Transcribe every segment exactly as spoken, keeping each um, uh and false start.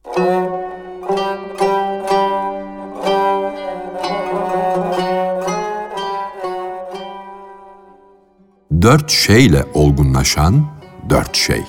Dört şeyle olgunlaşan dört şey.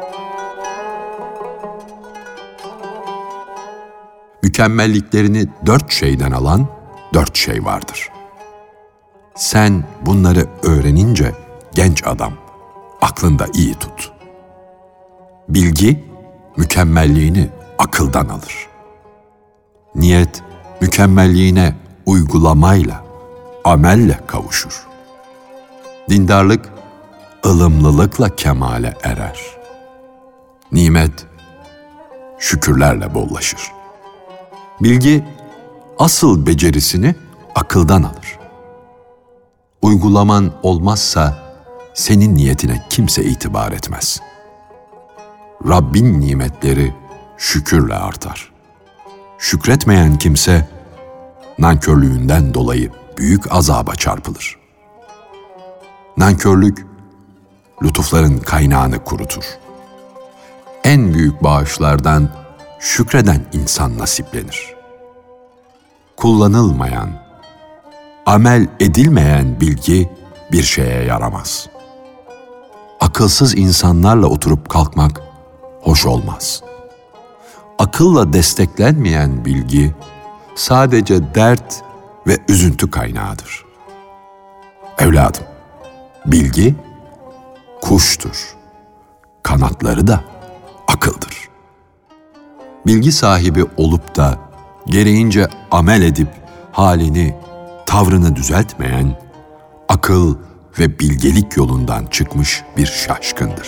Mükemmelliklerini dört şeyden alan dört şey vardır. Sen bunları öğrenince genç adam, aklında iyi tut. Bilgi, mükemmelliğini akıldan alır. Niyet, mükemmelliğine uygulamayla, amelle kavuşur. Dindarlık, ılımlılıkla kemale erer. Nimet, şükürlerle bollaşır. Bilgi, asıl becerisini akıldan alır. Uygulaman olmazsa, senin niyetine kimse itibar etmez. Rabbin nimetleri şükürle artar. Şükretmeyen kimse, nankörlüğünden dolayı büyük azaba çarpılır. Nankörlük, lütufların kaynağını kurutur. En büyük bağışlardan şükreden insan nasiplenir. Kullanılmayan, amel edilmeyen bilgi bir şeye yaramaz. Akılsız insanlarla oturup kalkmak hoş olmaz. Akılla desteklenmeyen bilgi sadece dert ve üzüntü kaynağıdır. Evladım, bilgi kuştur, kanatları da akıldır. Bilgi sahibi olup da gereğince amel edip halini, tavrını düzeltmeyen, akıl ve bilgelik yolundan çıkmış bir şaşkındır.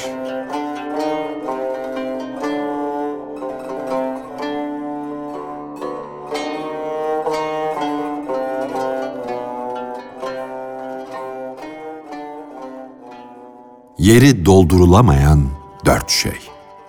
Yeri doldurulamayan dört şey.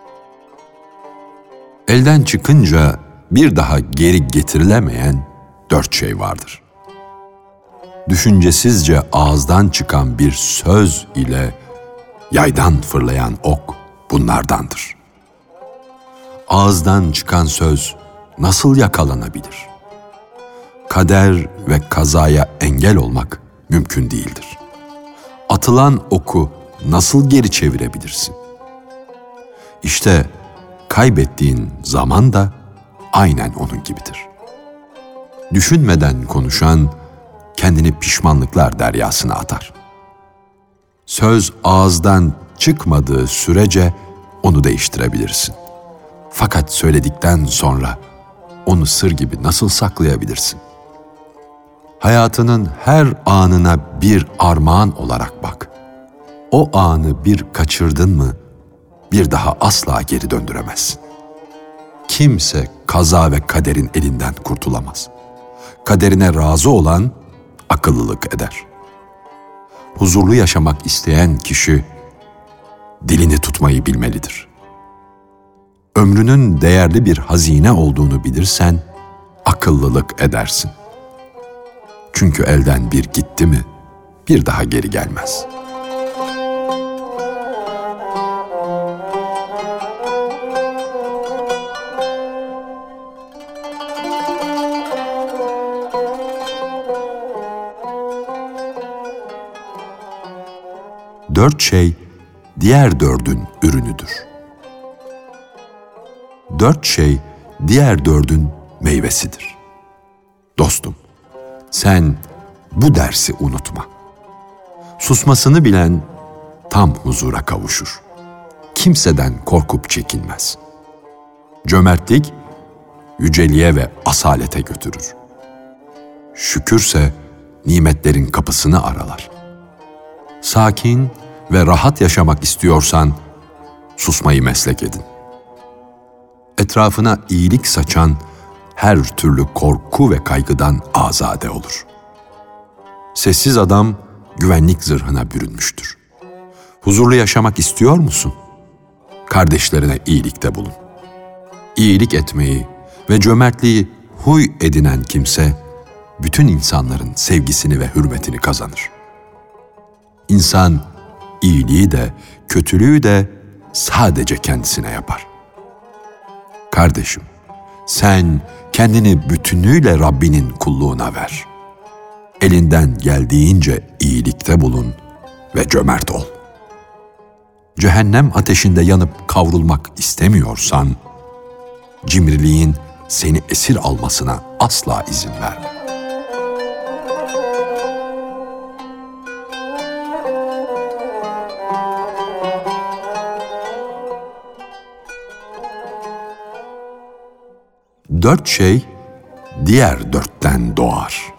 Elden çıkınca bir daha geri getirilemeyen dört şey vardır. Düşüncesizce ağızdan çıkan bir söz ile yaydan fırlayan ok bunlardandır. Ağızdan çıkan söz nasıl yakalanabilir? Kader ve kazaya engel olmak mümkün değildir. Atılan oku nasıl geri çevirebilirsin? İşte kaybettiğin zaman da aynen onun gibidir. Düşünmeden konuşan kendini pişmanlıklar deryasına atar. Söz ağızdan çıkmadığı sürece onu değiştirebilirsin. Fakat söyledikten sonra onu sır gibi nasıl saklayabilirsin? Hayatının her anına bir armağan olarak bak. O anı bir kaçırdın mı, bir daha asla geri döndüremezsin. Kimse kaza ve kaderin elinden kurtulamaz. Kaderine razı olan akıllılık eder. Huzurlu yaşamak isteyen kişi dilini tutmayı bilmelidir. Ömrünün değerli bir hazine olduğunu bilirsen akıllılık edersin. Çünkü elden bir gitti mi bir daha geri gelmez. Dört şey, diğer dördün ürünüdür. Dört şey, diğer dördün meyvesidir. Dostum, sen bu dersi unutma. Susmasını bilen tam huzura kavuşur. Kimseden korkup çekinmez. Cömertlik, yüceliğe ve asalete götürür. Şükürse nimetlerin kapısını aralar. Sakin ve rahat yaşamak istiyorsan susmayı meslek edin. Etrafına iyilik saçan her türlü korku ve kaygıdan azade olur. Sessiz adam güvenlik zırhına bürünmüştür. Huzurlu yaşamak istiyor musun? Kardeşlerine iyilikte bulun. İyilik etmeyi ve cömertliği huy edinen kimse bütün insanların sevgisini ve hürmetini kazanır. İnsan iyiliği de kötülüğü de sadece kendisine yapar. Kardeşim, sen kendini bütünüyle Rabbinin kulluğuna ver. Elinden geldiğince iyilikte bulun ve cömert ol. Cehennem ateşinde yanıp kavrulmak istemiyorsan, cimriliğin seni esir almasına asla izin verme. Dört şey diğer dörtten doğar.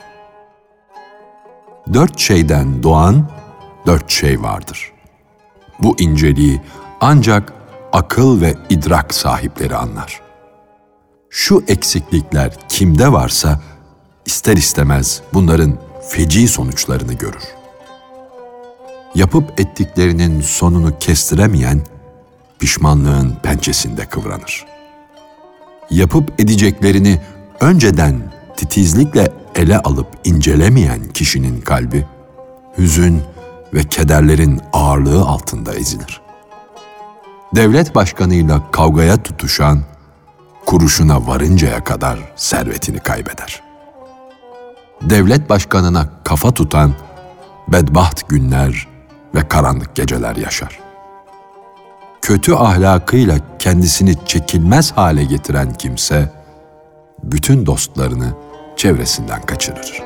Dört şeyden doğan dört şey vardır. Bu inceliği ancak akıl ve idrak sahipleri anlar. Şu eksiklikler kimde varsa ister istemez bunların feci sonuçlarını görür. Yapıp ettiklerinin sonunu kestiremeyen pişmanlığın pençesinde kıvranır. Yapıp edeceklerini önceden titizlikle ele alıp incelemeyen kişinin kalbi, hüzün ve kederlerin ağırlığı altında ezilir. Devlet başkanıyla kavgaya tutuşan, kuruşuna varıncaya kadar servetini kaybeder. Devlet başkanına kafa tutan, bedbaht günler ve karanlık geceler yaşar. Kötü ahlakıyla kendisini çekilmez hale getiren kimse, bütün dostlarını çevresinden kaçırır.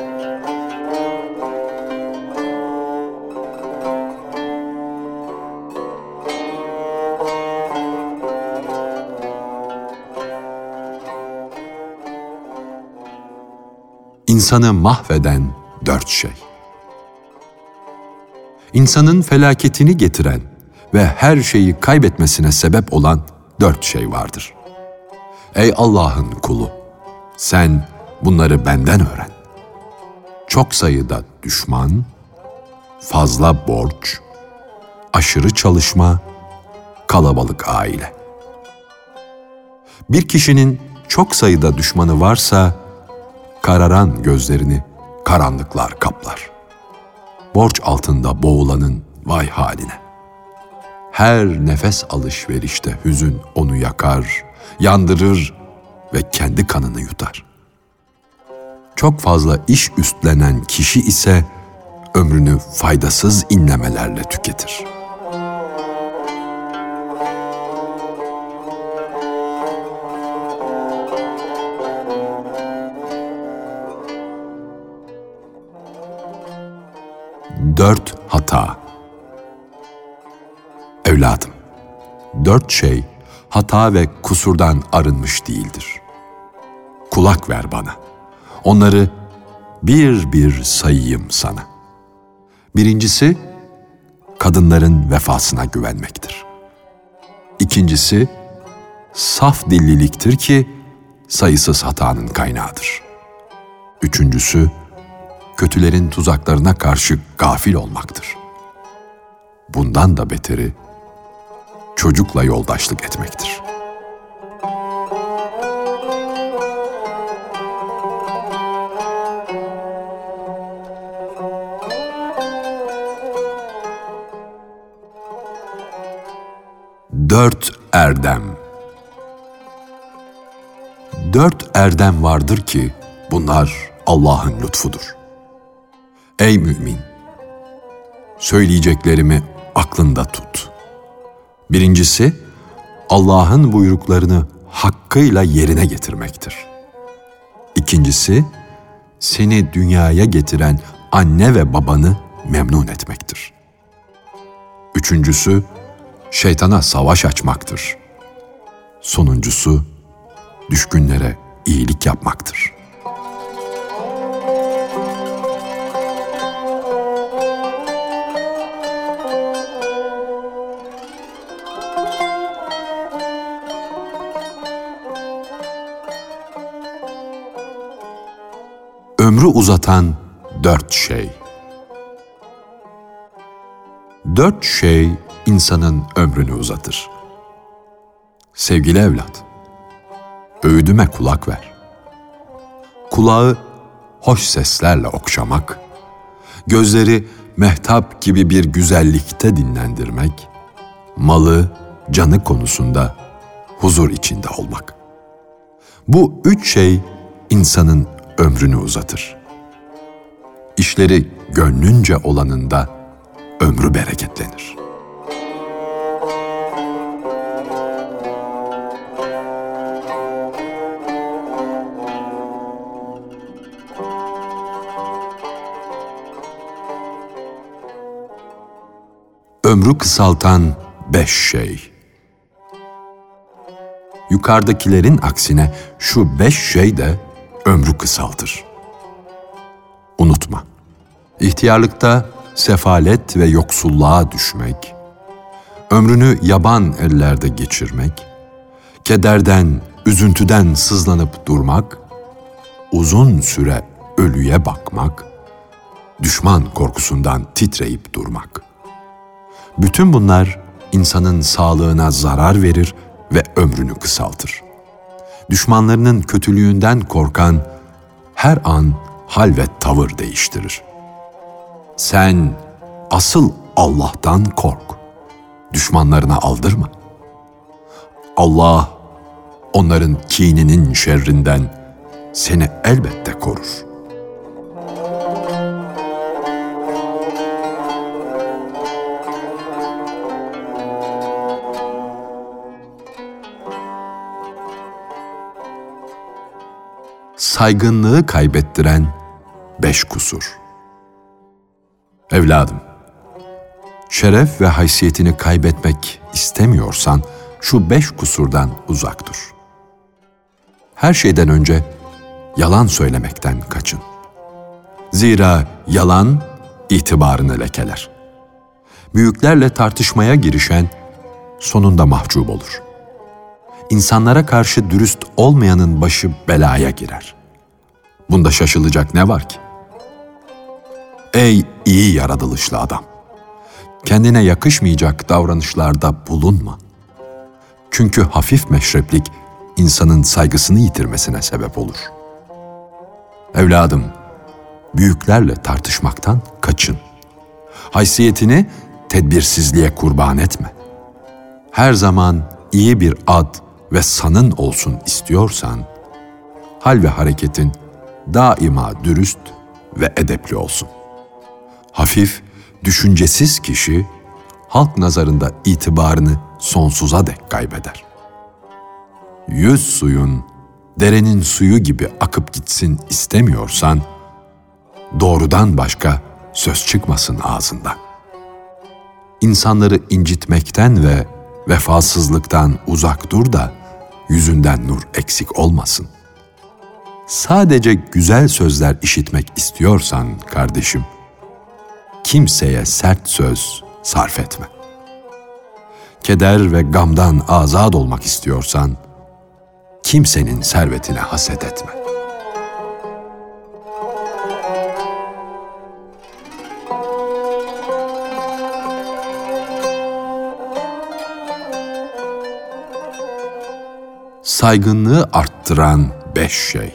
İnsanı mahveden dört şey. İnsanın felaketini getiren ve her şeyi kaybetmesine sebep olan dört şey vardır. Ey Allah'ın kulu, sen bunları benden öğren. Çok sayıda düşman, fazla borç, aşırı çalışma, kalabalık aile. Bir kişinin çok sayıda düşmanı varsa, kararan gözlerini karanlıklar kaplar. Borç altında boğulanın vay haline. Her nefes alışverişte hüzün onu yakar, yandırır ve kendi kanını yutar. Çok fazla iş üstlenen kişi ise ömrünü faydasız inlemelerle tüketir. Dört hata. Evladım, dört şey hata ve kusurdan arınmış değildir. Kulak ver bana. Onları bir bir sayayım sana. Birincisi, kadınların vefasına güvenmektir. İkincisi, saf dilliliktir ki sayısız hatanın kaynağıdır. Üçüncüsü, kötülerin tuzaklarına karşı gafil olmaktır. Bundan da beteri, çocukla yoldaşlık etmektir. Dört erdem. Dört erdem vardır ki bunlar Allah'ın lütfudur. Ey mümin! Söyleyeceklerimi aklında tut. Birincisi, Allah'ın buyruklarını hakkıyla yerine getirmektir. İkincisi, seni dünyaya getiren anne ve babanı memnun etmektir. Üçüncüsü, şeytana savaş açmaktır. Sonuncusu, düşkünlere iyilik yapmaktır. Ömrü uzatan dört şey. Dört şey insanın ömrünü uzatır. Sevgili evlat, öğüdüme kulak ver. Kulağı hoş seslerle okşamak, gözleri mehtap gibi bir güzellikte dinlendirmek, malı, canı konusunda huzur içinde olmak. Bu üç şey insanın ömrünü uzatır. İşleri gönlünce olanında ömrü bereketlenir. Ömrü kısaltan beş şey. Yukarıdakilerin aksine şu beş şey de ömrü kısaltır. Unutma, ihtiyarlıkta sefalet ve yoksulluğa düşmek, ömrünü yaban ellerde geçirmek, kederden, üzüntüden sızlanıp durmak, uzun süre ölüye bakmak, düşman korkusundan titreyip durmak. Bütün bunlar insanın sağlığına zarar verir ve ömrünü kısaltır. Düşmanlarının kötülüğünden korkan her an hal ve tavır değiştirir. Sen asıl Allah'tan kork. Düşmanlarına aldırma. Allah onların kininin şerrinden seni elbette korur. Saygınlığı kaybettiren beş kusur. Evladım, şeref ve haysiyetini kaybetmek istemiyorsan şu beş kusurdan uzak dur. Her şeyden önce yalan söylemekten kaçın. Zira yalan itibarını lekeler. Büyüklerle tartışmaya girişen sonunda mahcup olur. İnsanlara karşı dürüst olmayanın başı belaya girer. Bunda şaşılacak ne var ki? Ey iyi yaratılışlı adam! Kendine yakışmayacak davranışlarda bulunma. Çünkü hafif meşreplik insanın saygısını yitirmesine sebep olur. Evladım, büyüklerle tartışmaktan kaçın. Haysiyetini tedbirsizliğe kurban etme. Her zaman iyi bir ad ve sanın olsun istiyorsan, hal ve hareketin daima dürüst ve edepli olsun. Hafif, düşüncesiz kişi, halk nazarında itibarını sonsuza dek kaybeder. Yüz suyun, derenin suyu gibi akıp gitsin istemiyorsan, doğrudan başka söz çıkmasın ağzından. İnsanları incitmekten ve vefasızlıktan uzak dur da, yüzünden nur eksik olmasın. Sadece güzel sözler işitmek istiyorsan kardeşim, kimseye sert söz sarf etme. Keder ve gamdan azad olmak istiyorsan, kimsenin servetine haset etme. Saygınlığı arttıran beş şey.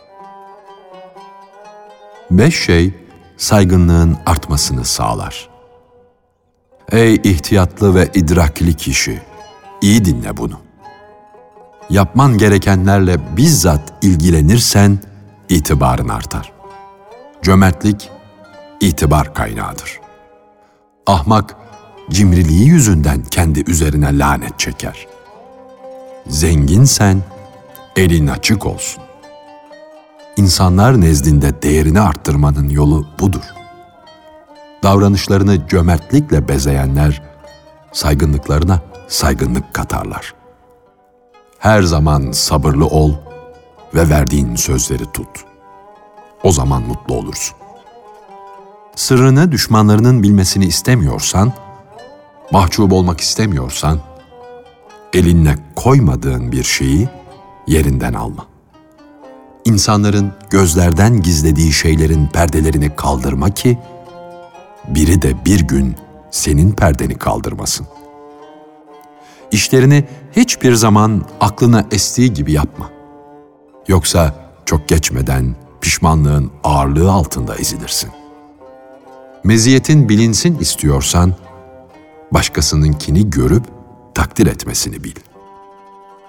Beş şey saygınlığın artmasını sağlar. Ey ihtiyatlı ve idrakli kişi, iyi dinle bunu. Yapman gerekenlerle bizzat ilgilenirsen itibarın artar. Cömertlik itibar kaynağıdır. Ahmak cimriliği yüzünden kendi üzerine lanet çeker. Zenginsen elin açık olsun. İnsanlar nezdinde değerini arttırmanın yolu budur. Davranışlarını cömertlikle bezeyenler, saygınlıklarına saygınlık katarlar. Her zaman sabırlı ol ve verdiğin sözleri tut. O zaman mutlu olursun. Sırrını düşmanlarının bilmesini istemiyorsan, mahcup olmak istemiyorsan, elinle koymadığın bir şeyi yerinden alma. İnsanların gözlerden gizlediği şeylerin perdelerini kaldırma ki, biri de bir gün senin perdeni kaldırmasın. İşlerini hiçbir zaman aklına estiği gibi yapma. Yoksa çok geçmeden pişmanlığın ağırlığı altında ezilirsin. Meziyetin bilinsin istiyorsan, başkasınınkini görüp takdir etmesini bil.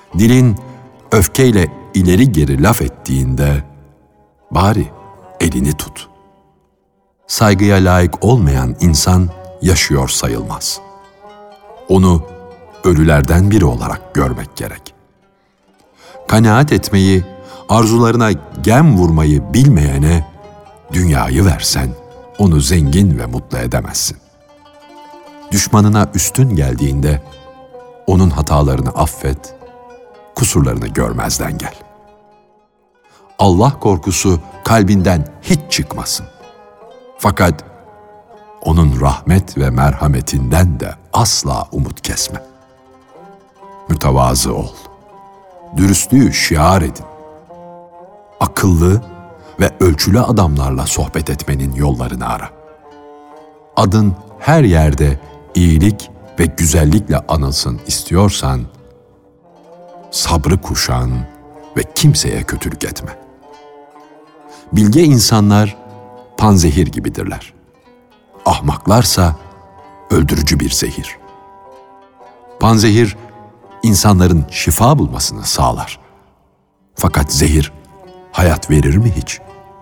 Dilin öfkeyle ileri geri laf ettiğinde bari elini tut. Saygıya layık olmayan insan yaşıyor sayılmaz. Onu ölülerden biri olarak görmek gerek. Kanaat etmeyi, arzularına gem vurmayı bilmeyene dünyayı versen onu zengin ve mutlu edemezsin. Düşmanına üstün geldiğinde onun hatalarını affet, kusurlarını görmezden gel. Allah korkusu kalbinden hiç çıkmasın. Fakat onun rahmet ve merhametinden de asla umut kesme. Mütevazı ol. Dürüstlüğü şiar edin. Akıllı ve ölçülü adamlarla sohbet etmenin yollarını ara. Adın her yerde iyilik ve güzellikle anılsın istiyorsan, sabrı kuşan ve kimseye kötülük etme. Bilge insanlar panzehir gibidirler. Ahmaklarsa öldürücü bir zehir. Panzehir, insanların şifa bulmasını sağlar. Fakat zehir, hayat verir mi hiç?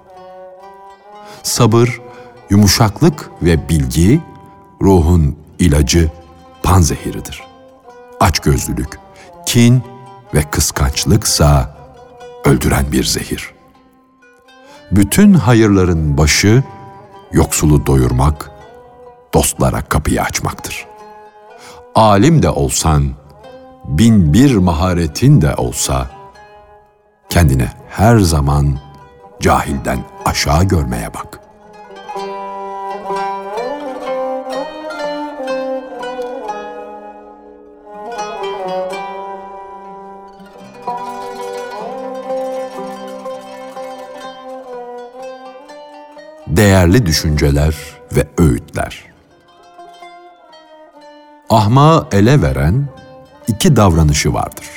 Sabır, yumuşaklık ve bilgi, ruhun ilacı, panzehiridir. Açgözlülük, kin ve kıskançlıksa öldüren bir zehir. Bütün hayırların başı, yoksulu doyurmak, dostlara kapıyı açmaktır. Alim de olsan, bin bir maharetin de olsa, kendini her zaman cahilden aşağı görmeye bak. Değerli düşünceler ve öğütler. Ahmağı ele veren iki davranışı vardır.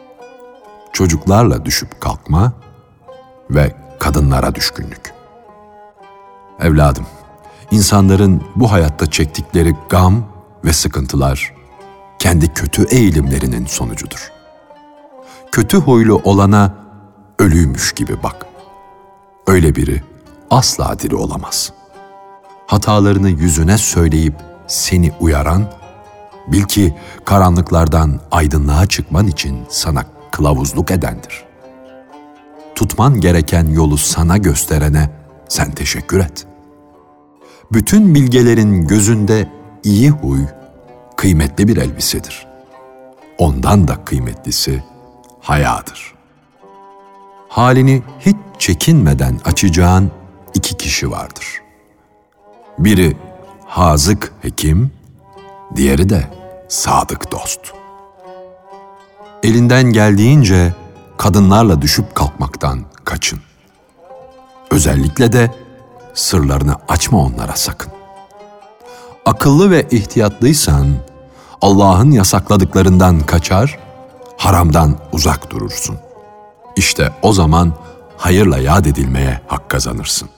Çocuklarla düşüp kalkma ve kadınlara düşkünlük. Evladım, insanların bu hayatta çektikleri gam ve sıkıntılar kendi kötü eğilimlerinin sonucudur. Kötü huylu olana ölüymüş gibi bak. Öyle biri asla diri olamaz. Hatalarını yüzüne söyleyip seni uyaran, bil ki karanlıklardan aydınlığa çıkman için sana kılavuzluk edendir. Tutman gereken yolu sana gösterene sen teşekkür et. Bütün bilgelerin gözünde iyi huy, kıymetli bir elbisedir. Ondan da kıymetlisi hayadır. Halini hiç çekinmeden açacağın iki kişi vardır. Biri hazık hekim, diğeri de sadık dost. Elinden geldiğince kadınlarla düşüp kalkmaktan kaçın. Özellikle de sırlarını açma onlara sakın. Akıllı ve ihtiyatlıysan Allah'ın yasakladıklarından kaçar, haramdan uzak durursun. İşte o zaman hayırla yad edilmeye hak kazanırsın.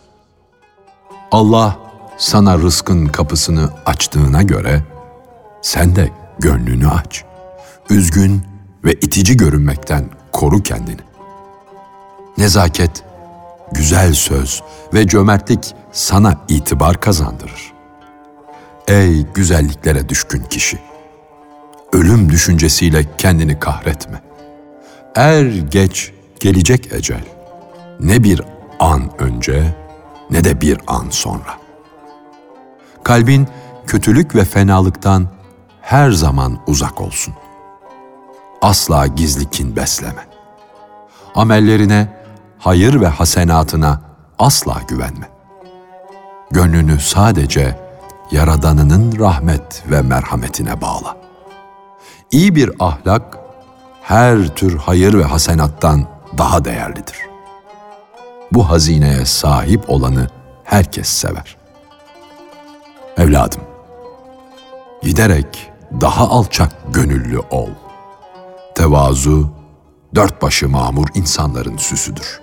Allah sana rızkın kapısını açtığına göre sen de gönlünü aç. Üzgün ve itici görünmekten koru kendini. Nezaket, güzel söz ve cömertlik sana itibar kazandırır. Ey güzelliklere düşkün kişi! Ölüm düşüncesiyle kendini kahretme. Er geç gelecek ecel. Ne bir an önce ne de bir an sonra. Kalbin kötülük ve fenalıktan her zaman uzak olsun. Asla gizli kin besleme. Amellerine, hayır ve hasenatına asla güvenme. Gönlünü sadece Yaradanının rahmet ve merhametine bağla. İyi bir ahlak, her tür hayır ve hasenattan daha değerlidir. Bu hazineye sahip olanı herkes sever. Evladım, giderek daha alçak gönüllü ol. Tevazu, dört başı mamur insanların süsüdür.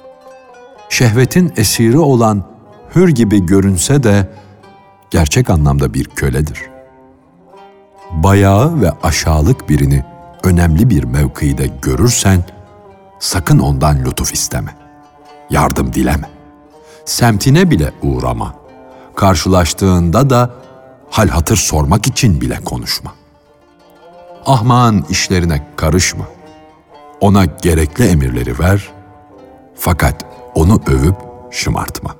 Şehvetin esiri olan hür gibi görünse de gerçek anlamda bir köledir. Bayağı ve aşağılık birini önemli bir mevkide görürsen, sakın ondan lütuf isteme. Yardım dileme. Semtine bile uğrama. Karşılaştığında da hal hatır sormak için bile konuşma. Ahmağın işlerine karışma. Ona gerekli emirleri ver, fakat onu övüp şımartma.